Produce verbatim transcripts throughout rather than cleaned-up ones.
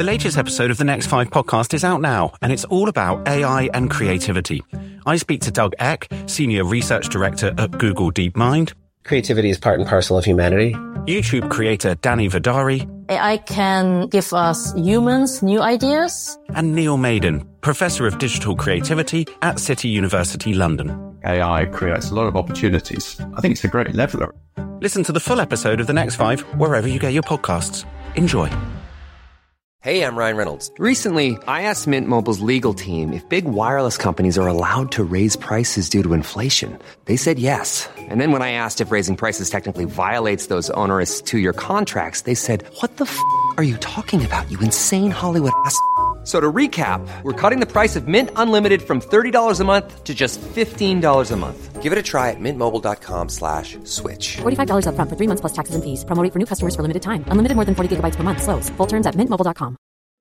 The latest episode of the Next Five podcast is out now, and it's all about A I and creativity. I speak to Doug Eck, Senior Research Director at Google DeepMind. Creativity is part and parcel of humanity. YouTube creator Danny Vidari. A I can give us humans new ideas. And Neil Maiden, Professor of Digital Creativity at City University London. A I creates a lot of opportunities. I think it's a great leveller. Listen to the full episode of The Next Five wherever you get your podcasts. Enjoy. Hey, I'm Ryan Reynolds. Recently, I asked Mint Mobile's legal team if big wireless companies are allowed to raise prices due to inflation. They said yes. And then when I asked if raising prices technically violates those onerous two-year contracts, they said, what the f*** are you talking about, you insane Hollywood ass f- So to recap, we're cutting the price of Mint Unlimited from thirty dollars a month to just fifteen dollars a month. Give it a try at mintmobile.com slash switch. forty-five dollars up front for three months plus taxes and fees. Promo rate for new customers for limited time. Unlimited more than forty gigabytes per month. Slows full terms at mint mobile dot com.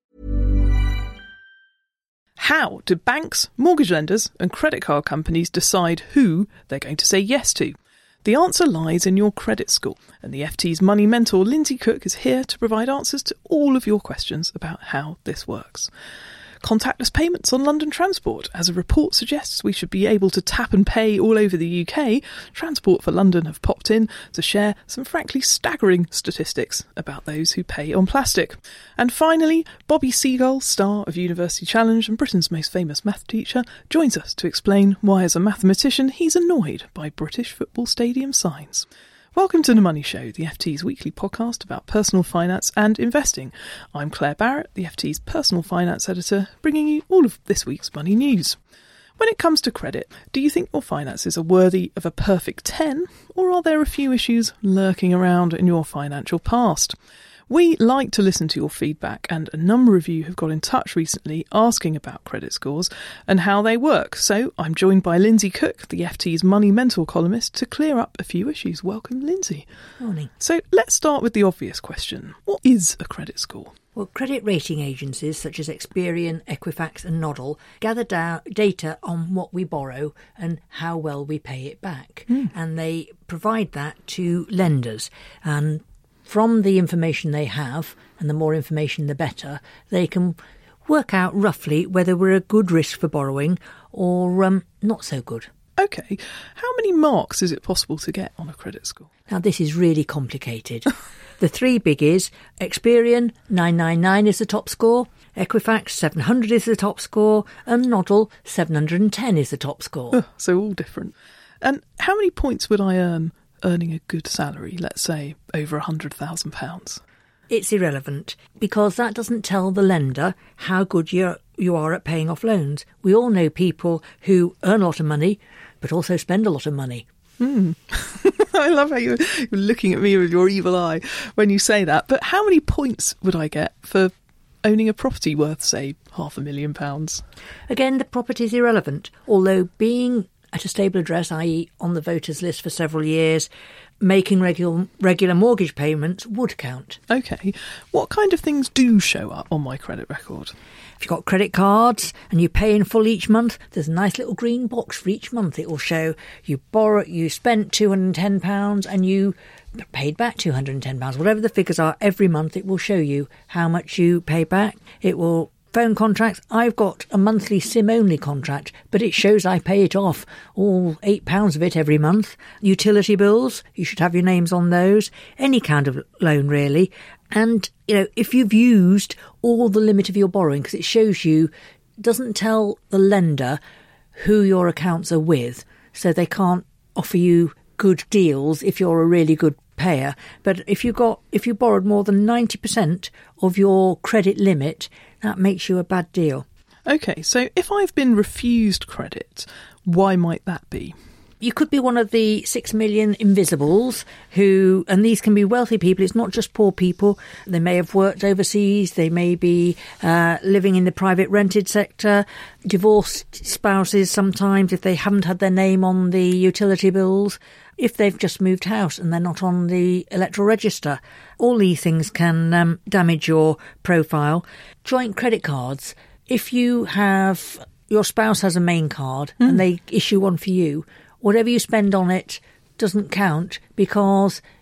How do banks, mortgage lenders and credit card companies decide who they're going to say yes to? The answer lies in your credit score, and the F T's money mentor Lindsay Cook is here to provide answers to all of your questions about how this works. Contactless payments on London Transport. As a report suggests we should be able to tap and pay all over the U K, Transport for London have popped in to share some frankly staggering statistics about those who pay on plastic. And finally, Bobby Seagull, star of University Challenge and Britain's most famous math teacher, joins us to explain why as a mathematician he's annoyed by British football stadium signs. Welcome to The Money Show, the F T's weekly podcast about personal finance and investing. I'm Claire Barrett, the F T's personal finance editor, bringing you all of this week's money news. When it comes to credit, do you think your finances are worthy of a perfect ten, or are there a few issues lurking around in your financial past? We like to listen to your feedback, and a number of you have got in touch recently asking about credit scores and how they work. So I'm joined by Lindsay Cook, the F T's Money Mentor columnist, to clear up a few issues. Welcome, Lindsay. Morning. So let's start with the obvious question. What is a credit score? Well, credit rating agencies such as Experian, Equifax and Nodal gather da- data on what we borrow and how well we pay it back. Mm. And they provide that to lenders. And from the information they have, and the more information the better, they can work out roughly whether we're a good risk for borrowing or um, not so good. OK. How many marks is it possible to get on a credit score? Now, this is really complicated. The three biggies: Experian, nine ninety-nine is the top score, Equifax, seven hundred is the top score, and Nodal, seven hundred ten is the top score. Oh, so all different. And how many points would I earn earning a good salary, let's say over one hundred thousand pounds? It's irrelevant, because that doesn't tell the lender how good you're, you are at paying off loans. We all know people who earn a lot of money, but also spend a lot of money. Mm. I love how you're, you're looking at me with your evil eye when you say that. But how many points would I get for owning a property worth, say, half a million pounds? Again, the property is irrelevant, although being at a stable address, that is on the voters list for several years, making regular regular mortgage payments would count. OK. What kind of things do show up on my credit record? If you've got credit cards and you pay in full each month, there's a nice little green box for each month. It will show you borrow, you spent two hundred ten pounds and you paid back two hundred ten pounds. Whatever the figures are, every month it will show you how much you pay back. It will phone contracts. I've got a monthly SIM-only contract, but it shows I pay it off, all eight pounds of it every month. Utility bills, you should have your names on those. Any kind of loan, really. And, you know, if you've used all the limit of your borrowing, because it shows you, doesn't tell the lender who your accounts are with, so they can't offer you good deals if you're a really good payer. But if you got if you borrowed more than ninety percent of your credit limit, that makes you a bad deal. OK, so if I've been refused credit, why might that be? You could be one of the six million invisibles who, and these can be wealthy people, it's not just poor people. They may have worked overseas, they may be uh, living in the private rented sector, divorced spouses sometimes if they haven't had their name on the utility bills, if they've just moved house and they're not on the electoral register. All these things can um, damage your profile. Joint credit cards, if you have, your spouse has a main card mm. and they issue one for you, whatever you spend on it doesn't count because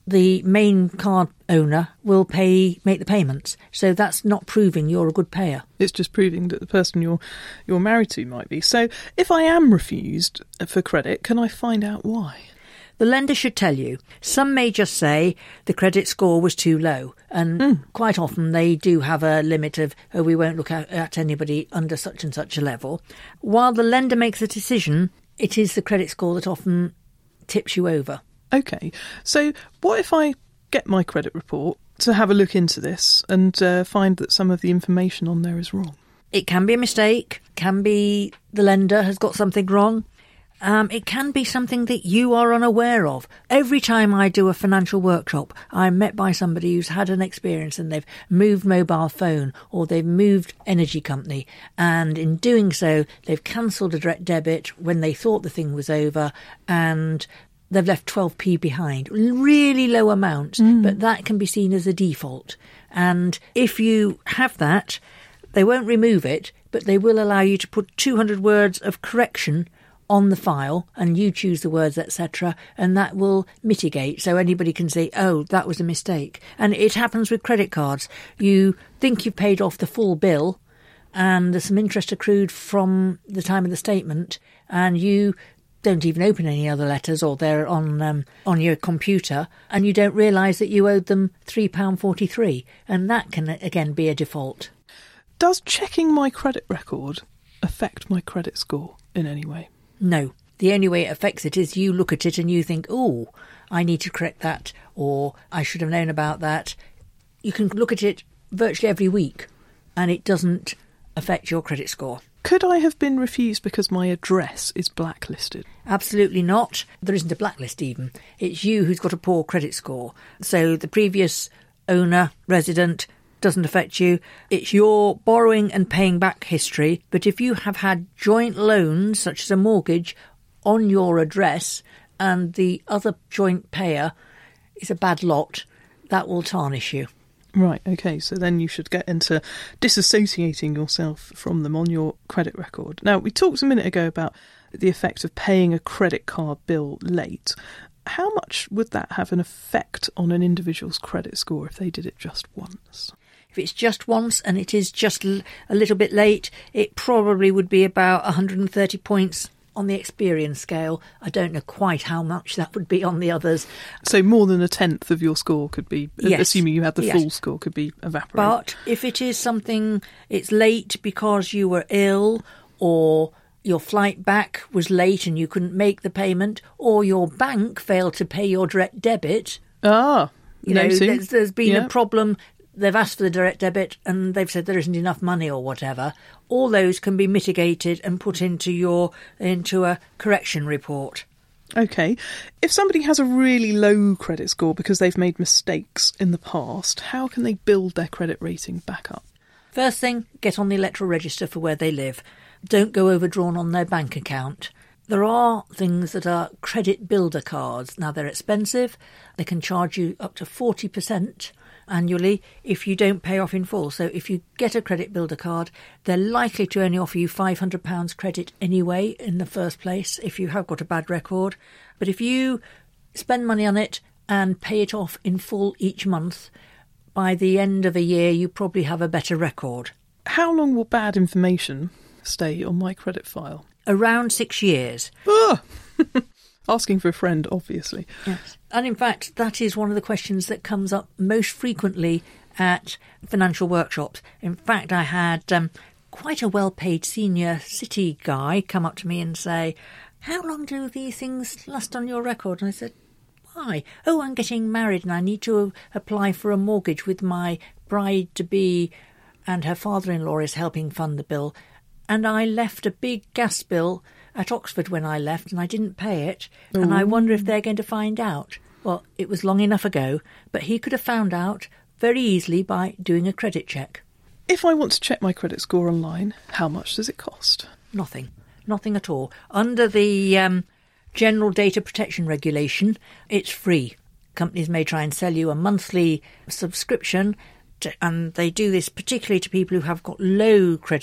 the main card owner will pay make the payments. So that's not proving you're a good payer. It's just proving that the person you're you're married to might be. So if I am refused for credit, can I find out why? The lender should tell you. Some may just say the credit score was too low. And mm. quite often they do have a limit of, oh, we won't look at, at anybody under such and such a level. While the lender makes a decision, it is the credit score that often tips you over. OK, so what if I get my credit report to have a look into this and uh, find that some of the information on there is wrong? It can be a mistake, can be the lender has got something wrong. Um, it can be something that you are unaware of. Every time I do a financial workshop, I'm met by somebody who's had an experience and they've moved mobile phone or they've moved energy company. And in doing so, they've cancelled a direct debit when they thought the thing was over and they've left twelve p behind. Really low amounts, mm. but that can be seen as a default. And if you have that, they won't remove it, but they will allow you to put two hundred words of correction on the file and you choose the words, et cetera, and that will mitigate so anybody can say, oh, that was a mistake. And it happens with credit cards. You think you've paid off the full bill and there's some interest accrued from the time of the statement and you don't even open any other letters or they're on um, on your computer and you don't realise that you owed them three pounds forty-three, and that can again be a default. Does checking my credit record affect my credit score in any way? No. The only way it affects it is you look at it and you think, oh, I need to correct that, or I should have known about that. You can look at it virtually every week and it doesn't affect your credit score. Could I have been refused because my address is blacklisted? Absolutely not. There isn't a blacklist even. It's you who's got a poor credit score. So the previous owner, resident, doesn't affect you. It's your borrowing and paying back history. But if you have had joint loans, such as a mortgage, on your address and the other joint payer is a bad lot, that will tarnish you. Right, OK, so then you should get into disassociating yourself from them on your credit record. Now, we talked a minute ago about the effect of paying a credit card bill late. How much would that have an effect on an individual's credit score if they did it just once? If it's just once and it is just a little bit late, it probably would be about one hundred thirty points on the experience scale. I don't know quite how much that would be on the others. So more than a tenth of your score could be, yes. assuming you had the yes. full score, could be evaporated. But if it is something, it's late because you were ill or your flight back was late and you couldn't make the payment, or your bank failed to pay your direct debit. Ah, you know, noting. there's, there's been yeah. a problem. They've asked for the direct debit and they've said there isn't enough money or whatever. All those can be mitigated and put into your into a correction report. OK. If somebody has a really low credit score because they've made mistakes in the past, how can they build their credit rating back up? First thing, get on the electoral register for where they live. Don't go overdrawn on their bank account. There are things that are credit builder cards. Now, they're expensive. They can charge you up to forty percent annually if you don't pay off in full. So if you get a credit builder card, they're likely to only offer you five hundred pounds credit anyway in the first place if you have got a bad record. But if you spend money on it and pay it off in full each month, by the end of a year you probably have a better record. How long will bad information stay on my credit file? Around six years. Ah! Asking for a friend, obviously. Yes. And in fact, that is one of the questions that comes up most frequently at financial workshops. In fact, I had um, quite a well-paid senior city guy come up to me and say, how long do these things last on your record? And I said, why? Oh, I'm getting married and I need to apply for a mortgage with my bride-to-be, and her father-in-law is helping fund the bill. And I left a big gas bill at Oxford when I left and I didn't pay it. Ooh. And I wonder if they're going to find out. Well, it was long enough ago, but he could have found out very easily by doing a credit check. If I want to check my credit score online, how much does it cost? Nothing. Nothing at all. Under the um, General Data Protection Regulation, it's free. Companies may try and sell you a monthly subscription, to, and they do this particularly to people who have got low credit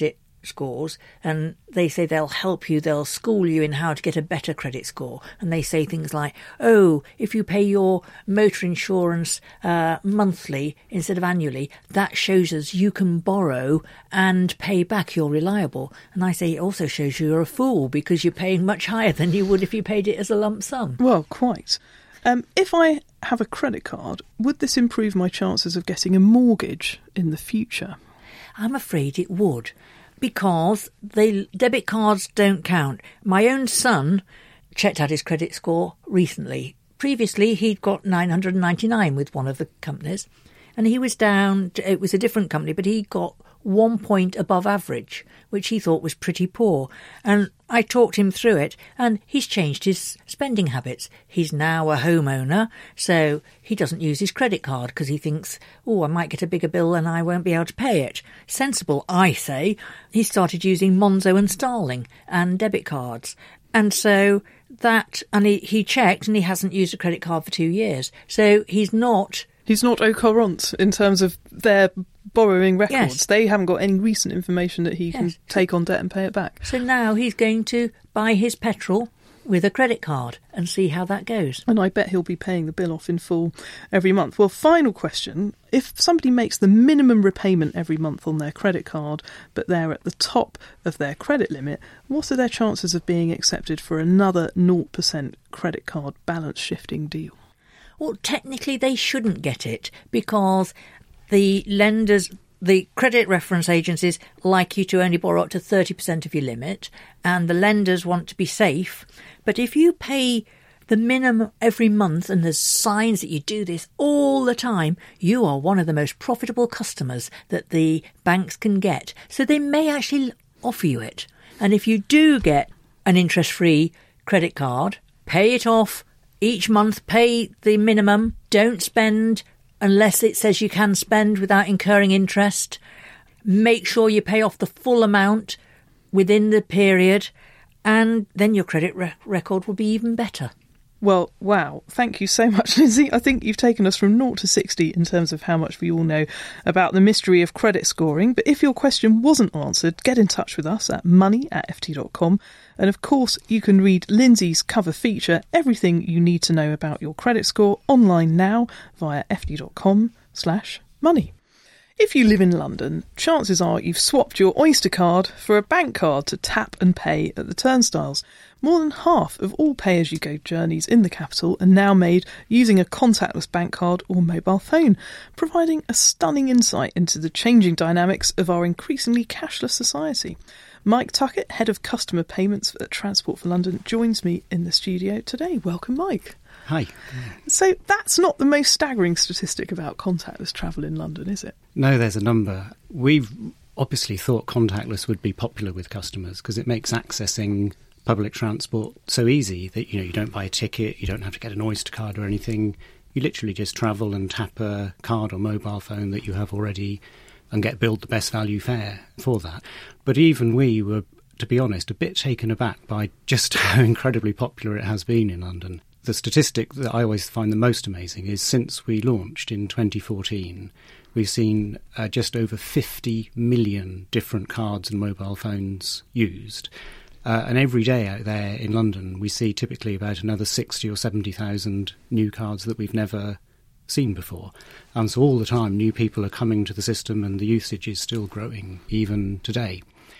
scores, and they say they'll help you, they'll school you in how to get a better credit score. And they say things like, oh, if you pay your motor insurance uh, monthly instead of annually, that shows us you can borrow and pay back, you're reliable. And I say it also shows you you're a fool because you're paying much higher than you would if you paid it as a lump sum. Well, quite. Um, if I have a credit card, would this improve my chances of getting a mortgage in the future? I'm afraid it would, because the debit cards don't count. My own son checked out his credit score recently. Previously, he'd got nine hundred ninety-nine with one of the companies, and he was down, to, it was a different company, but he got one point above average, which he thought was pretty poor. And I talked him through it, and he's changed his spending habits. He's now a homeowner, so he doesn't use his credit card because he thinks, oh, I might get a bigger bill and I won't be able to pay it. Sensible, I say. He started using Monzo and Starling and debit cards. And so that, and he, he checked and he hasn't used a credit card for two years. So he's not... He's not au courant in terms of their borrowing records. Yes. They haven't got any recent information that he can Yes. take on debt and pay it back. So now he's going to buy his petrol with a credit card and see how that goes. And I bet he'll be paying the bill off in full every month. Well, final question. If somebody makes the minimum repayment every month on their credit card, but they're at the top of their credit limit, what are their chances of being accepted for another zero percent credit card balance shifting deal? Well, technically they shouldn't get it because the lenders, the credit reference agencies like you to only borrow up to thirty percent of your limit, and the lenders want to be safe. But if you pay the minimum every month, and there's signs that you do this all the time, you are one of the most profitable customers that the banks can get. So they may actually offer you it. And if you do get an interest-free credit card, pay it off each month, pay the minimum, don't spend unless it says you can spend without incurring interest. Make sure you pay off the full amount within the period, and then your credit re- record will be even better. Well, wow. Thank you so much, Lindsay. I think you've taken us from zero to sixty in terms of how much we all know about the mystery of credit scoring. But if your question wasn't answered, get in touch with us at money at f t dot com. And of course, you can read Lindsay's cover feature, Everything You Need to Know About Your Credit Score, online now via f t dot com slash money. If you live in London, chances are you've swapped your Oyster card for a bank card to tap and pay at the turnstiles. More than half of all pay-as-you-go journeys in the capital are now made using a contactless bank card or mobile phone, providing a stunning insight into the changing dynamics of our increasingly cashless society. Mike Tuckett, Head of Customer Payments at Transport for London, joins me in the studio today. Welcome, Mike. Hi. So that's not the most staggering statistic about contactless travel in London, is it? No, there's a number. We've obviously thought contactless would be popular with customers because it makes accessing public transport so easy that, you know, you don't buy a ticket, you don't have to get an Oyster card or anything. You literally just travel and tap a card or mobile phone that you have already and get billed the best value fare for that. But even we were, to be honest, a bit taken aback by just how incredibly popular it has been in London. The statistic that I always find the most amazing is since we launched in twenty fourteen, we've seen uh, just over fifty million different cards and mobile phones used. Uh, and every day out there in London, we see typically about another sixty or seventy thousand new cards that we've never seen before. And so all the time, new people are coming to the system and the usage is still growing even today.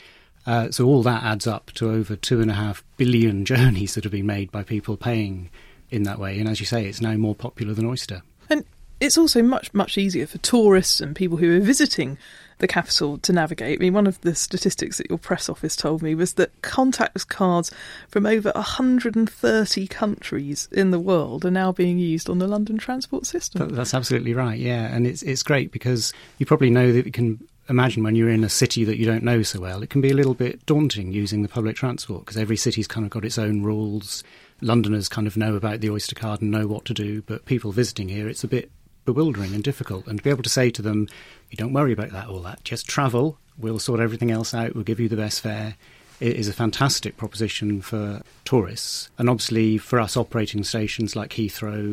Uh, so all that adds up to over two and a half billion journeys that have been made by people paying in that way. And as you say, it's now more popular than Oyster. And it's also much, much easier for tourists and people who are visiting the capital to navigate. I mean, one of the statistics that your press office told me was that contactless cards from over one hundred thirty countries in the world are now being used on the London transport system. That's absolutely right, yeah. And it's it's great because you probably know that you can imagine when you're in a city that you don't know so well, it can be a little bit daunting using the public transport because every city's kind of got its own rules. Londoners kind of know about the Oyster card and know what to do, but people visiting here, it's a bit bewildering and difficult. And to be able to say to them, you don't worry about that, all that, just travel, we'll sort everything else out, we'll give you the best fare, it is a fantastic proposition for tourists. And obviously for us operating stations like Heathrow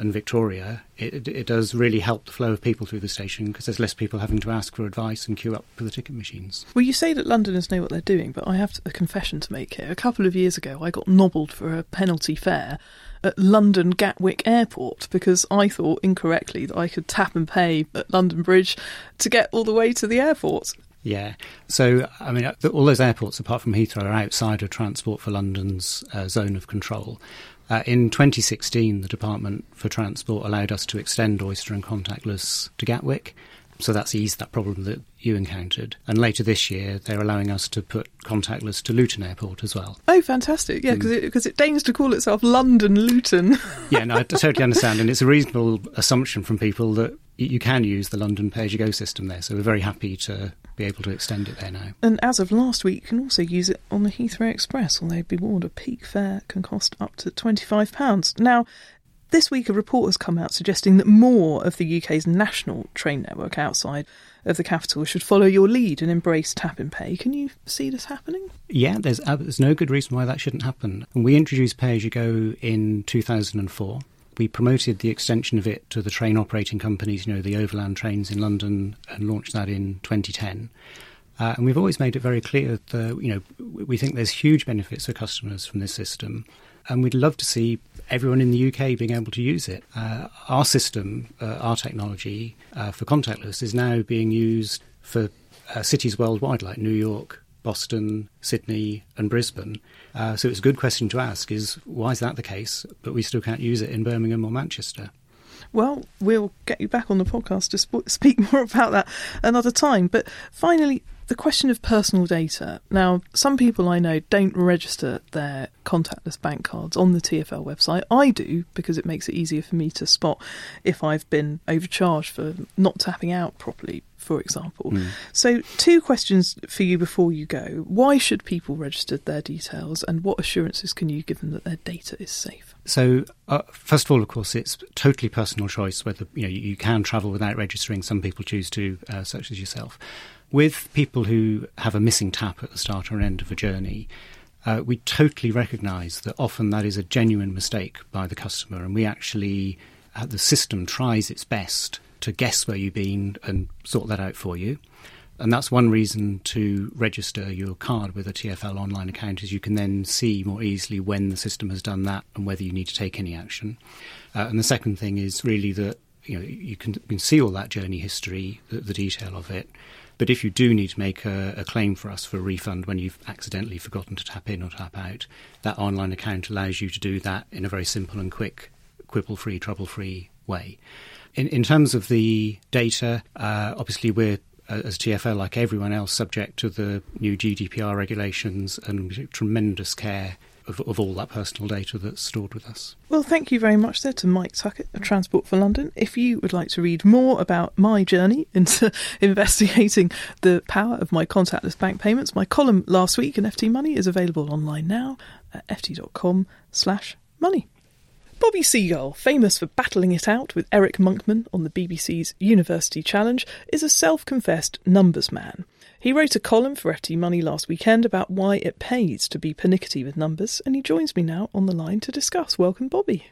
and Victoria, it, it does really help the flow of people through the station because there's less people having to ask for advice and queue up for the ticket machines. Well, you say that Londoners know what they're doing, but I have a confession to make here. A couple of years ago, I got nobbled for a penalty fare at London Gatwick Airport because I thought incorrectly that I could tap and pay at London Bridge to get all the way to the airport. Yeah. So, I mean, all those airports, apart from Heathrow, are outside of Transport for London's uh, zone of control. Uh, in twenty sixteen, the Department for Transport allowed us to extend Oyster and contactless to Gatwick. So that's eased that problem that you encountered. And later this year, they're allowing us to put contactless to Luton Airport as well. Oh, fantastic. Yeah, because mm. it, because it deigns to call itself London Luton. Yeah, no, I totally understand. And it's a reasonable assumption from people that you can use the London pay-as-you-go system there. So we're very happy to be able to extend it there now. And as of last week, you can also use it on the Heathrow Express, although be warned, a peak fare can cost up to twenty-five pounds. Now, this week a report has come out suggesting that more of the U K's national train network outside of the capital should follow your lead and embrace tap and pay. Can you see this happening? Yeah, there's, uh, there's no good reason why that shouldn't happen. And we introduced pay-as-you-go in two thousand four. We promoted the extension of it to the train operating companies, you know, the overland trains in London, and launched that in twenty ten. Uh, and we've always made it very clear that, you know, we think there's huge benefits for customers from this system. And we'd love to see everyone in the U K being able to use it. Uh, our system, uh, our technology uh, for contactless is now being used for uh, cities worldwide like New York, Boston, Sydney and Brisbane. Uh, so it's a good question to ask is, why is that the case, but we still can't use it in Birmingham or Manchester? Well, we'll get you back on the podcast to sp- speak more about that another time. But finally, the question of personal data. Now, some people I know don't register their contactless bank cards on the T F L website. I do, because it makes it easier for me to spot if I've been overcharged for not tapping out properly, for example. Mm. So two questions for you before you go. Why should people register their details, and what assurances can you give them that their data is safe? So, uh, first of all, of course, it's totally personal choice whether you know you can travel without registering. Some people choose to, uh, such as yourself. With people who have a missing tap at the start or end of a journey, uh, we totally recognise that often that is a genuine mistake by the customer, and we actually, uh, the system tries its best to guess where you've been and sort that out for you. And that's one reason to register your card with a T F L online account, is you can then see more easily when the system has done that and whether you need to take any action. Uh, and the second thing is really that you know you can, you can see all that journey history, the, the detail of it. But if you do need to make a, a claim for us for a refund when you've accidentally forgotten to tap in or tap out, that online account allows you to do that in a very simple and quick, quibble-free, trouble-free way. In, in terms of the data, uh, obviously we're, uh, as T F L, like everyone else, subject to the new G D P R regulations and tremendous care of, of all that personal data that's stored with us. Well, thank you very much there to Mike Tuckett of Transport for London. If you would like to read more about my journey into investigating the power of my contactless bank payments, my column last week in F T Money is available online now at ft.com slash money. Bobby Seagull, famous for battling it out with Eric Monkman on the B B C's University Challenge, is a self-confessed numbers man. He wrote a column for F T Money last weekend about why it pays to be pernickety with numbers, and he joins me now on the line to discuss. Welcome, Bobby.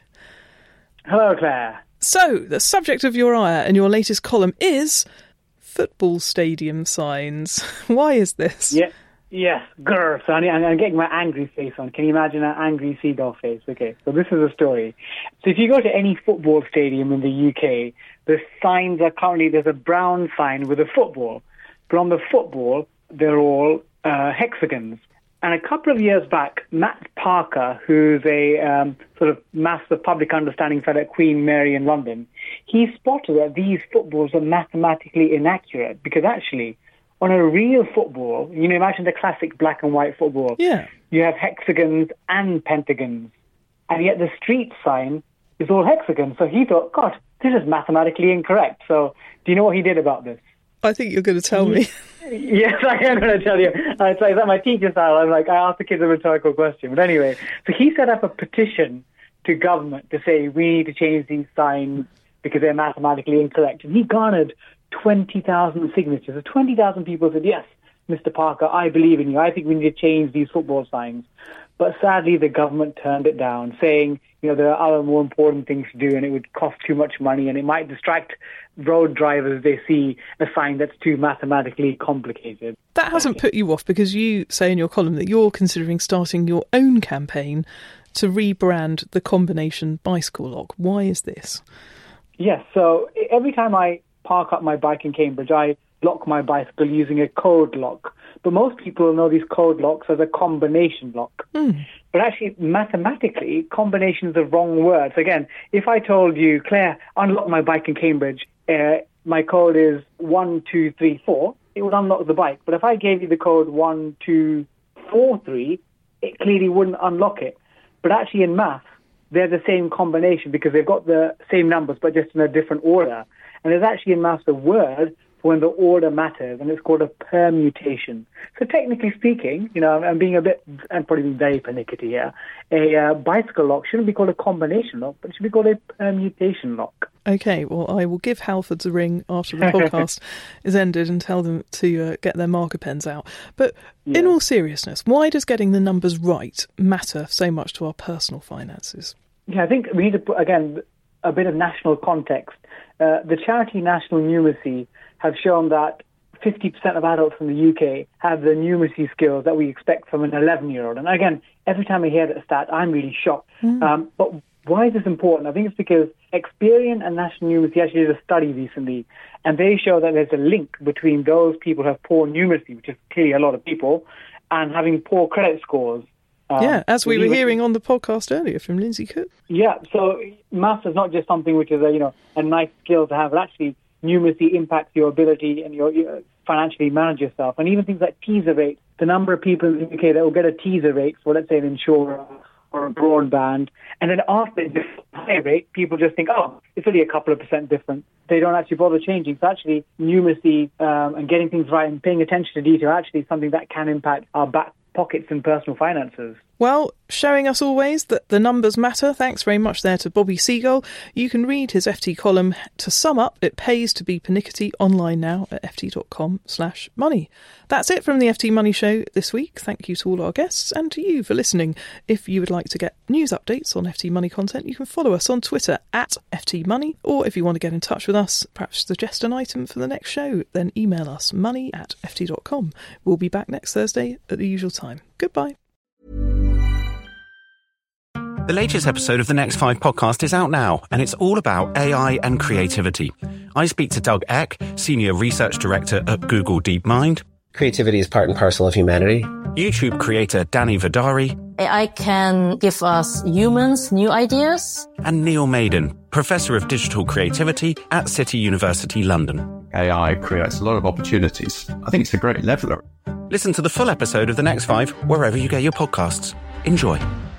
Hello, Claire. So, the subject of your ire and your latest column is football stadium signs. Why is this? Yeah. Yes, grr. So I'm, I'm getting my angry face on. Can you imagine an angry seagull face? Okay, so this is a story. So if you go to any football stadium in the U K, the signs are currently, there's a brown sign with a football. But on the football, they're all uh, hexagons. And a couple of years back, Matt Parker, who's a um, sort of master public understanding fellow at Queen Mary in London, he spotted that these footballs are mathematically inaccurate because actually, on a real football, you know, imagine the classic black and white football. Yeah. You have hexagons and pentagons. And yet the street sign is all hexagons. So he thought, God, this is mathematically incorrect. So do you know what he did about this? I think you're going to tell me. Yes, I am going to tell you. Uh, it's like that my teacher style. I'm like, I asked the kids a rhetorical question. But anyway, so he set up a petition to government to say, we need to change these signs because they're mathematically incorrect. And he garnered twenty thousand signatures. So twenty thousand people said, yes, Mister Parker, I believe in you. I think we need to change these football signs. But sadly, the government turned it down, saying, you know, there are other more important things to do and it would cost too much money and it might distract road drivers if they see a sign that's too mathematically complicated. That hasn't put you off, because you say in your column that you're considering starting your own campaign to rebrand the combination bicycle lock. Why is this? Yes, so every time I park up my bike in Cambridge, I lock my bicycle using a code lock. But most people know these code locks as a combination lock. Mm. But actually, mathematically, combination is the wrong word. So again, if I told you, Claire, unlock my bike in Cambridge, uh, my code is one two three four, it would unlock the bike. But if I gave you the code one two four three, it clearly wouldn't unlock it. But actually in maths, they're the same combination because they've got the same numbers, but just in a different order. And there's actually in maths a word for when the order matters, and it's called a permutation. So technically speaking, you know, I'm being a bit, I'm probably being very pernickety here, a uh, bicycle lock shouldn't be called a combination lock, but it should be called a permutation lock. Okay, well, I will give Halfords a ring after the podcast is ended and tell them to uh, get their marker pens out. But yeah. In all seriousness, why does getting the numbers right matter so much to our personal finances? Yeah, I think we need to put, again, a bit of national context. Uh, the charity National Numeracy have shown that fifty percent of adults in the U K have the numeracy skills that we expect from an eleven-year-old. And again, every time I hear that stat, I'm really shocked. Mm. Um, but why is this important? I think it's because Experian and National Numeracy actually did a study recently, and they show that there's a link between those people who have poor numeracy, which is clearly a lot of people, and having poor credit scores. Um, yeah, as we were hearing on the podcast earlier from Lindsay Cook. Yeah, so maths is not just something which is a, you know, a nice skill to have, but actually numeracy impacts your ability and your, your financially manage yourself. And even things like teaser rates, the number of people in the U K that will get a teaser rate for, let's say, an insurer or a broadband, and then after the high rate, people just think, oh, it's only a couple of percent different. They don't actually bother changing. So actually, numeracy um, and getting things right and paying attention to detail actually is something that can impact our back pockets and personal finances. Well, showing us always that the numbers matter. Thanks very much there to Bobby Seagull. You can read his F T column. To sum up, it pays to be pernickety online now at ft.com slash money. That's it from the F T Money Show this week. Thank you to all our guests and to you for listening. If you would like to get news updates on F T Money content, you can follow us on Twitter at F T Money, or if you want to get in touch with us, perhaps suggest an item for the next show, then email us money at ft dot com. We'll be back next Thursday at the usual time. Goodbye. The latest episode of the Next Five podcast is out now, and it's all about A I and creativity. I speak to Doug Eck, Senior Research Director at Google DeepMind. Creativity is part and parcel of humanity. YouTube creator Danny Vidari. A I can give us humans new ideas. And Neil Maiden, Professor of Digital Creativity at City University London. A I creates a lot of opportunities. I think it's a great leveller. Listen to the full episode of The Next Five wherever you get your podcasts. Enjoy.